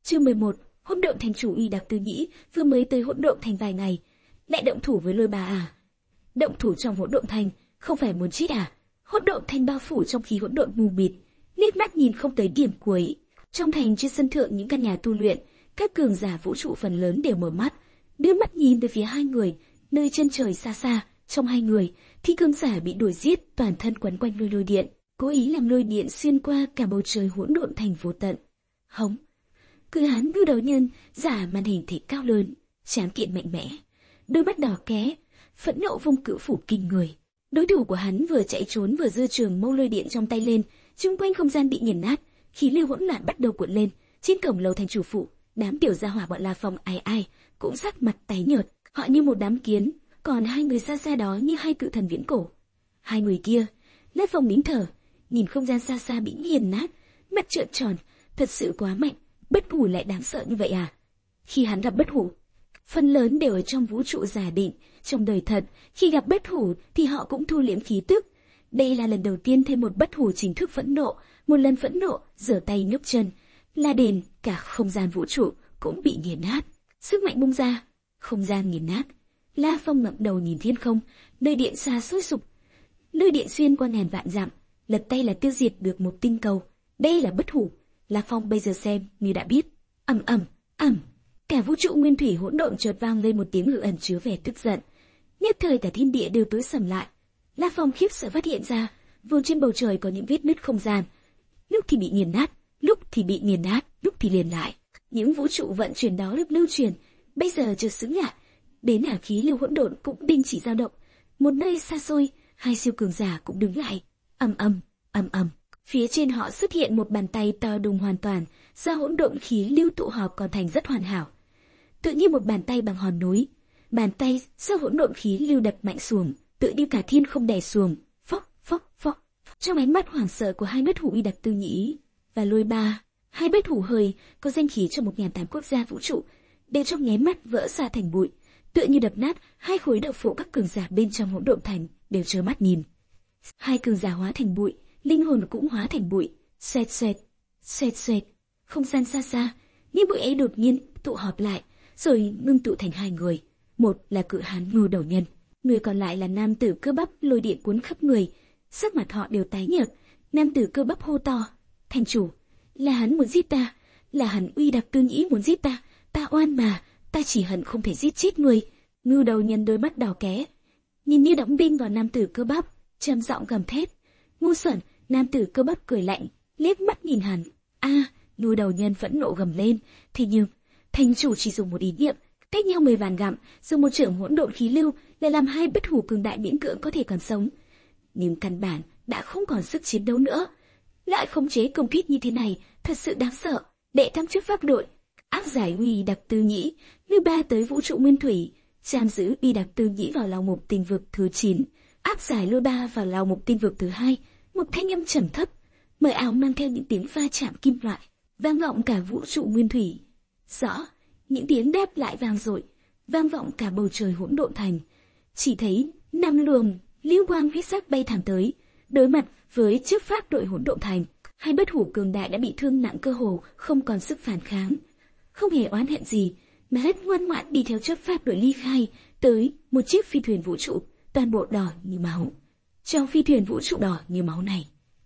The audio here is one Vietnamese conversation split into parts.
Chương 11, Hỗn Độn Thành chủ Y Đặc Tư Nhĩ vừa mới tới Hỗn Độn Thành vài ngày, lại động thủ với Lôi Bà à? Động thủ trong Hỗn Độn Thành, không phải muốn chết à? Hỗn Độn Thành bao phủ trong khí hỗn độn mù mịt, liếc mắt nhìn không tới điểm cuối. Trong thành trên sân thượng những căn nhà tu luyện, các cường giả vũ trụ phần lớn đều mở mắt, đưa mắt nhìn về phía hai người, nơi chân trời xa xa. Trong hai người, thì cường giả bị đuổi giết, toàn thân quấn quanh lôi điện, cố ý làm lôi điện xuyên qua cả bầu trời hỗn độn thành vô tận. Hống! Cự hán ngưu đầu nhân giả màn hình thể cao lớn, tráng kiện mạnh mẽ, đôi mắt đỏ ké, phẫn nộ vung cự phủ kinh người. Đối thủ của hắn vừa chạy trốn vừa giơ trường mâu lôi điện trong tay lên, xung quanh không gian bị nghiền nát, khí lưu hỗn loạn bắt đầu cuộn lên. Trên cổng lầu thành chủ phụ, đám tiểu gia hỏa bọn La Phong ai cũng sắc mặt tái nhợt, họ như một đám kiến, còn hai người xa xa đó như hai cự thần viễn cổ. Hai người kia, La Phong nín thở, nhìn không gian xa xa bị nghiền nát, mắt trợn tròn, thật sự quá mạnh. Bất hủ lại đáng sợ như vậy à? Khi hắn gặp bất hủ, phần lớn đều ở trong vũ trụ giả định, trong đời thật, khi gặp bất hủ thì họ cũng thu liễm khí tức. Đây là lần đầu tiên thêm một bất hủ chính thức phẫn nộ, một lần phẫn nộ, giở tay nhấc chân, la đền, cả không gian vũ trụ cũng bị nghiền nát. Sức mạnh bung ra, không gian nghiền nát. La Phong ngẩng đầu nhìn thiên không, nơi điện xa sôi sục, nơi điện xuyên qua ngàn vạn dặm, lật tay là tiêu diệt được một tinh cầu. Đây là bất hủ. La Phong bây giờ xem như đã biết. Ầm ầm, ầm, cả vũ trụ nguyên thủy hỗn độn chợt vang lên một tiếng hự ẩn chứa vẻ tức giận. Nhất thời cả thiên địa đều tối sầm lại. La Phong khiếp sợ phát hiện ra, vốn trên bầu trời có những vết nứt không gian, lúc thì bị nghiền nát, lúc thì bị nghiền nát, lúc thì liền lại. Những vũ trụ vận chuyển đó được lưu truyền, bây giờ chợt sững lại, đến cả khí lưu hỗn độn cũng đình chỉ dao động. Một nơi xa xôi, hai siêu cường giả cũng đứng lại. Ầm ầm, ầm ầm. Phía trên họ xuất hiện một bàn tay to đùng hoàn toàn, do hỗn độn khí lưu tụ họp còn thành rất hoàn hảo. Tự như một bàn tay bằng hòn núi, bàn tay do hỗn độn khí lưu đập mạnh xuồng, tự như cả thiên không đè xuồng. Phốc, phốc, phốc. Trong ánh mắt hoảng sợ của hai bất hủ Y Đặc Tư Nhĩ và Lôi Ba, hai bất hủ hơi có danh khí trong 1.800 quốc gia vũ trụ, đều trong nháy mắt vỡ ra thành bụi, tựa như đập nát. Hai khối đậu phụ các cường giả bên trong hỗn độn thành đều trơ mắt nhìn. Hai cường giả hóa thành bụi, linh hồn cũng hóa thành bụi. Xoẹt xoẹt, xoẹt xoẹt. Không gian xa xa, những bụi ấy đột nhiên tụ họp lại, rồi ngưng tụ thành hai người. Một là cự hán ngưu đầu nhân, người còn lại là nam tử cơ bắp lôi điện cuốn khắp người. Sắc mặt họ đều tái nhợt. Nam tử cơ bắp hô to: "Thành chủ, là hắn muốn giết ta, là hắn Y Đặc Tư Nhĩ muốn giết ta, ta oan mà, ta chỉ hận không thể giết chết người." Ngưu đầu nhân đôi mắt đỏ ké, nhìn như đóng đinh vào nam tử cơ bắp, trầm giọng gầm thét: "Ngu xuẩn!" Nam tử cơ bắp cười lạnh, liếc mắt nhìn hắn. Ngưu đầu nhân phẫn nộ gầm lên. Thế nhưng thành chủ chỉ dùng một ý niệm, cách nhau 10 vạn dặm, dùng một chưởng hỗn độn khí lưu để làm hai bất hủ cường đại miễn cưỡng có thể còn sống, nhưng căn bản đã không còn sức chiến đấu nữa. Lại khống chế công kích như thế này, thật sự đáng sợ. Đệ tam chức pháp đội áp giải Y Đặc Tư Nhĩ, Lôi Ba tới vũ trụ nguyên thủy, giam giữ Y Đặc Tư Nhĩ vào lao mục tinh vực thứ 9, áp giải Lôi Ba vào lao mục tinh vực thứ 2. Một thanh âm trầm thấp, mờ ảo mang theo những tiếng va chạm kim loại, vang vọng cả vũ trụ nguyên thủy. Rõ, những tiếng đáp lại vang dội, vang vọng cả bầu trời hỗn độn thành. Chỉ thấy 5 luồng lưu quang huyết sắc bay thẳng tới, đối mặt với chức pháp đội hỗn độn thành. Hai bất hủ cường đại đã bị thương nặng, cơ hồ không còn sức phản kháng, không hề oán hận gì mà hết ngoan ngoãn đi theo chấp pháp đội ly khai tới một chiếc phi thuyền vũ trụ toàn bộ đỏ như máu. Trong phi thuyền vũ trụ đỏ như máu này,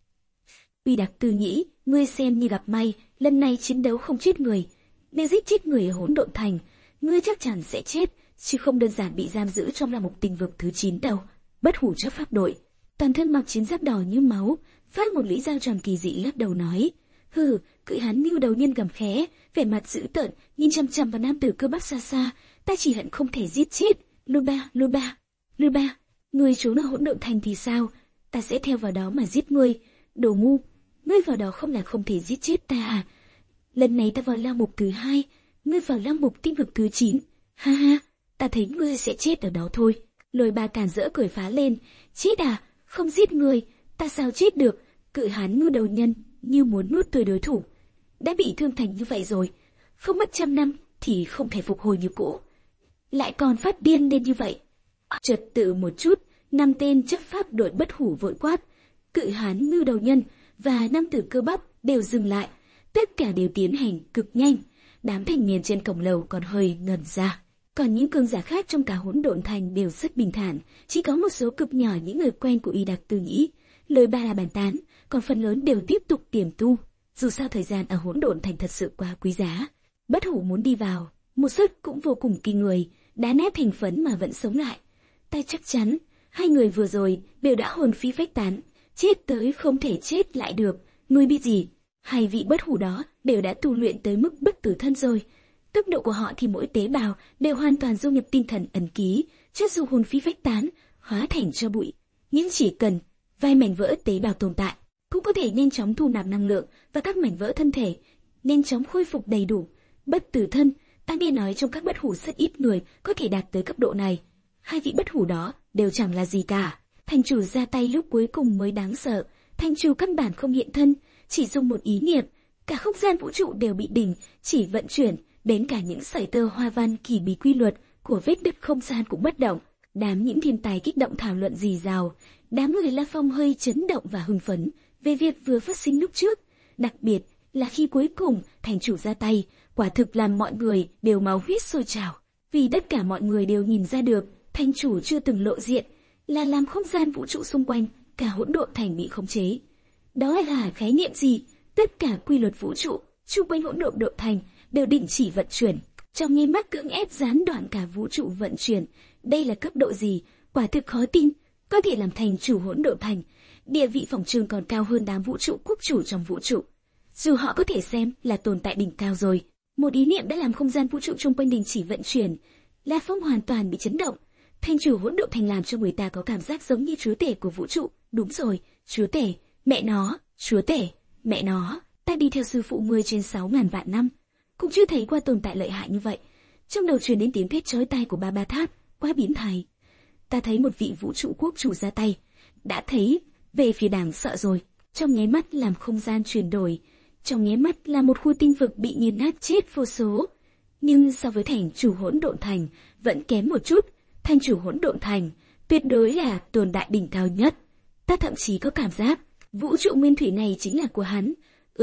Y Đặc Tư Nhĩ, ngươi xem như gặp may, lần này chiến đấu không chết người, nếu giết chết người ở hỗn độn thành, ngươi chắc chắn sẽ chết, chứ không đơn giản bị giam giữ trong là một tinh vực thứ 9 đâu. Bất hủ chấp pháp đội, toàn thân mặc chiến giáp đỏ như máu, phát một lưỡi dao tròn kỳ dị lắc đầu nói: "Hừ." Cự hán Ngưu đầu nhân gầm khẽ, vẻ mặt dữ tợn, nhìn chằm chằm vào nam tử cơ bắp xa xa. "Ta chỉ hận không thể giết chết Lôi Ba, Lôi Ba, Lôi Ba. Ngươi trốn ở hỗn độn thành thì sao? Ta sẽ theo vào đó mà giết ngươi. Đồ ngu, ngươi vào đó không là không thể giết chết ta à? Lần này ta vào lao mục thứ 2, ngươi vào lao mục tinh vực thứ 9. Ha ha, ta thấy ngươi sẽ chết ở đó thôi." Lôi Ba càn rỡ cười phá lên: "Chết à? Không giết ngươi, ta sao chết được?" Cự hán Ngưu đầu nhân như muốn nuốt tươi đối thủ. Đã bị thương thành như vậy rồi, không mất 100 năm thì không thể phục hồi như cũ, lại còn phát điên lên như vậy. Trật tự một chút, 5 tên chấp pháp đội bất hủ vội quát. Cự hán Ngưu đầu nhân và nam tử cơ bắp đều dừng lại, tất cả đều tiến hành cực nhanh. Đám thành niên trên cổng lầu còn hơi ngẩn ra. Còn những cường giả khác trong cả hỗn độn thành đều rất bình thản, chỉ có một số cực nhỏ những người quen của Y Đặc Tư Nhĩ, lời ba là bàn tán, còn phần lớn đều tiếp tục tiềm tu. Dù sao thời gian ở hỗn độn thành thật sự quá quý giá. Bất Hủ muốn đi vào, một sức cũng vô cùng kinh người, đá nát thành phấn mà vẫn sống lại. Ta chắc chắn, hai người vừa rồi đều đã hồn phi phách tán, chết tới không thể chết lại được. Ngươi biết gì? Hai vị Bất Hủ đó đều đã tu luyện tới mức bất tử thân rồi. Tốc độ của họ thì mỗi tế bào đều hoàn toàn du nhập tinh thần ẩn ký, cho dù hồn phi phách tán, hóa thành cho bụi. Nhưng chỉ cần vài mảnh vỡ tế bào tồn tại, cũng có thể nhanh chóng thu nạp năng lượng và các mảnh vỡ thân thể, nhanh chóng khôi phục đầy đủ. Bất tử thân, ta nghe nói trong các Bất Hủ rất ít người có thể đạt tới cấp độ này. Hai vị Bất Hủ đó đều chẳng là gì cả. Thành chủ ra tay lúc cuối cùng mới đáng sợ. Thành chủ căn bản không hiện thân, chỉ dùng một ý niệm, cả không gian vũ trụ đều bị đình chỉ vận chuyển, đến cả những sợi tơ hoa văn kỳ bí quy luật của vết đứt không gian cũng bất động. Đám những thiên tài kích động thảo luận rì rào, đám người La Phong hơi chấn động và hưng phấn về việc vừa phát sinh lúc trước, đặc biệt là khi cuối cùng thành chủ ra tay, quả thực làm mọi người đều máu huyết sôi trào, vì tất cả mọi người đều nhìn ra được, thành chủ chưa từng lộ diện, là làm không gian vũ trụ xung quanh cả hỗn độn thành bị khống chế. Đó là khái niệm gì? Tất cả quy luật vũ trụ xung quanh hỗn độn thành đều đình chỉ vận chuyển, trong nháy mắt cưỡng ép gián đoạn cả vũ trụ vận chuyển. Đây là cấp độ gì? Quả thực khó tin, có thể làm thành chủ hỗn độn thành, địa vị phỏng chừng còn cao hơn đám vũ trụ quốc chủ trong vũ trụ. Dù họ có thể xem là tồn tại đỉnh cao rồi, một ý niệm đã làm không gian vũ trụ xung quanh đình chỉ vận chuyển. La Phong hoàn toàn bị chấn động. Thành chủ hỗn độn thành làm cho người ta có cảm giác giống như chúa tể của vũ trụ. Đúng rồi, chúa tể, mẹ nó, chúa tể, mẹ nó. Ta đi theo sư phụ ngươi trên 6.000 vạn năm, cũng chưa thấy qua tồn tại lợi hại như vậy. Trong đầu truyền đến tiếng thét chói tai của Ba Tháp, quá biến thái. Ta thấy một vị vũ trụ quốc chủ ra tay, đã thấy về phía đáng sợ rồi. Trong nháy mắt làm không gian chuyển đổi, trong nháy mắt là một khu tinh vực bị nghiền nát chết vô số. Nhưng so với thành chủ hỗn độn thành vẫn kém một chút. Thành chủ hỗn độn thành tuyệt đối là tồn tại đỉnh cao nhất. Ta thậm chí có cảm giác vũ trụ nguyên thủy này chính là của hắn.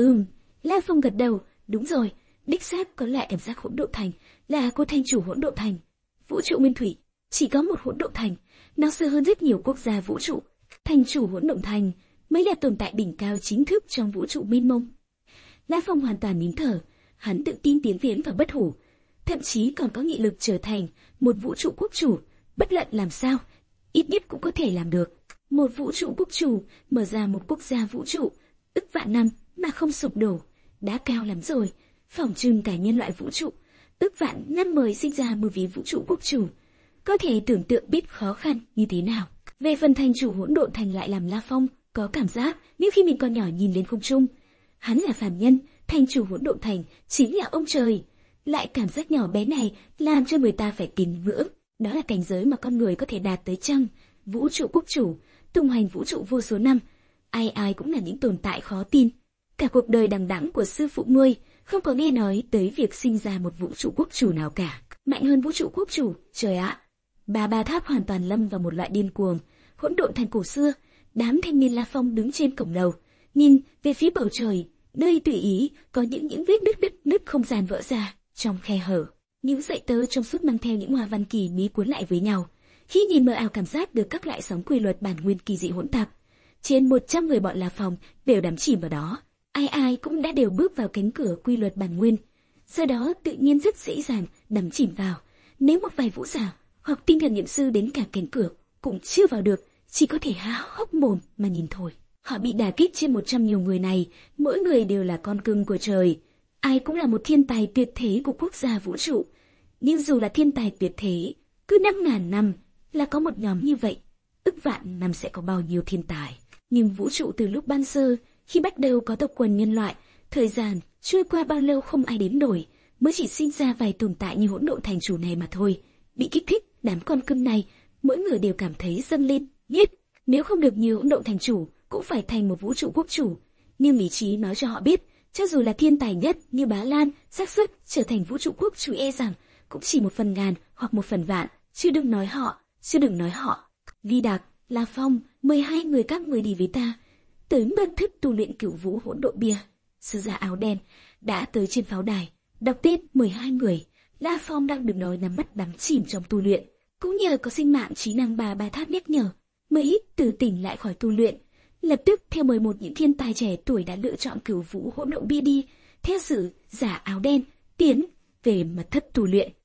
La Phong gật đầu, đúng rồi, đích xác có lại cảm giác hỗn độn thành là của thành chủ hỗn độn thành. Vũ trụ nguyên thủy chỉ có một hỗn độn thành, nó xưa hơn rất nhiều quốc gia vũ trụ. Thành chủ hỗn độn thành mới là tồn tại đỉnh cao chính thức trong vũ trụ mênh mông. La Phong hoàn toàn nín thở, hắn tự tin tiến tiến vào Bất Hủ, thậm chí còn có nghị lực trở thành một vũ trụ quốc chủ. Bất luận làm sao, ít nhất cũng có thể làm được. Một vũ trụ quốc chủ mở ra một quốc gia vũ trụ, ức vạn năm mà không sụp đổ, đã cao lắm rồi. Phỏng chừng cả nhân loại vũ trụ, ức vạn năm mới sinh ra một vị vũ trụ quốc chủ. Có thể tưởng tượng biết khó khăn như thế nào. Về phần thành chủ hỗn độn thành lại làm La Phong có cảm giác như khi mình còn nhỏ nhìn lên không trung. Hắn là phàm nhân, thành chủ hỗn độn thành chính là ông trời. Lại cảm giác nhỏ bé này làm cho người ta phải kính ngưỡng. Đó là cảnh giới mà con người có thể đạt tới chăng? Vũ trụ quốc chủ, tung hoành vũ trụ vô số năm, ai ai cũng là những tồn tại khó tin. Cả cuộc đời đằng đẵng của sư phụ ngươi không có nghe nói tới việc sinh ra một vũ trụ quốc chủ nào cả. Mạnh hơn vũ trụ quốc chủ, trời ạ! Ba Tháp hoàn toàn lâm vào một loại điên cuồng. Hỗn độn thành cổ xưa, đám thanh niên La Phong đứng trên cổng lầu, nhìn về phía bầu trời, nơi tùy ý có những vết nứt không gian vỡ ra trong khe hở. Những sợi tơ trong suốt mang theo những hoa văn kỳ bí cuốn lại với nhau, khi nhìn mờ ảo cảm giác được các loại sóng quy luật bản nguyên kỳ dị hỗn tạp. Trên 100 người bọn La Phong đều đắm chìm vào đó, ai ai cũng đã đều bước vào cánh cửa quy luật bản nguyên, sau đó tự nhiên rất dễ dàng đắm chìm vào. Nếu một vài vũ giả hoặc tinh thần niệm sư đến cả cánh cửa cũng chưa vào được, chỉ có thể há hốc mồm mà nhìn thôi. Họ bị đả kích trên 100 nhiều người này, mỗi người đều là con cưng của trời, ai cũng là một thiên tài tuyệt thế của quốc gia vũ trụ. Nhưng dù là thiên tài tuyệt thế, cứ 5.000 năm là có một nhóm như vậy, ức vạn năm sẽ có bao nhiêu thiên tài. Nhưng vũ trụ từ lúc ban sơ, khi bắt đầu có tộc quần nhân loại, thời gian trôi qua bao lâu không ai đếm nổi, mới chỉ sinh ra vài tồn tại như hỗn độn thành chủ này mà thôi. Bị kích thích, đám con cưng này, mỗi người đều cảm thấy dâng lên, biết, nếu không được như hỗn độn thành chủ, cũng phải thành một vũ trụ quốc chủ. Nhưng lý trí nói cho họ biết, cho dù là thiên tài nhất như Bá Lan, xác suất trở thành vũ trụ quốc chủ e rằng cũng chỉ 1/1000 hoặc 1/100000, chứ đừng nói họ. Vi Đạc, La Phong, 12 người các người đi với ta, tới mật thất tu luyện cửu vũ hỗn độn bia. Sư giả áo đen đã tới trên pháo đài, Đọc tiếp 12 người, La Phong đang được nói nắm mắt đắm chìm trong tu luyện. Cũng nhờ có sinh mạng trí năng ba tháp nhắc nhở, mới từ tỉnh lại khỏi tu luyện. Lập tức theo 11 những thiên tài trẻ tuổi đã lựa chọn cửu vũ hỗn độn bi đi, theo sự giả áo đen, tiến về mật thất tu luyện.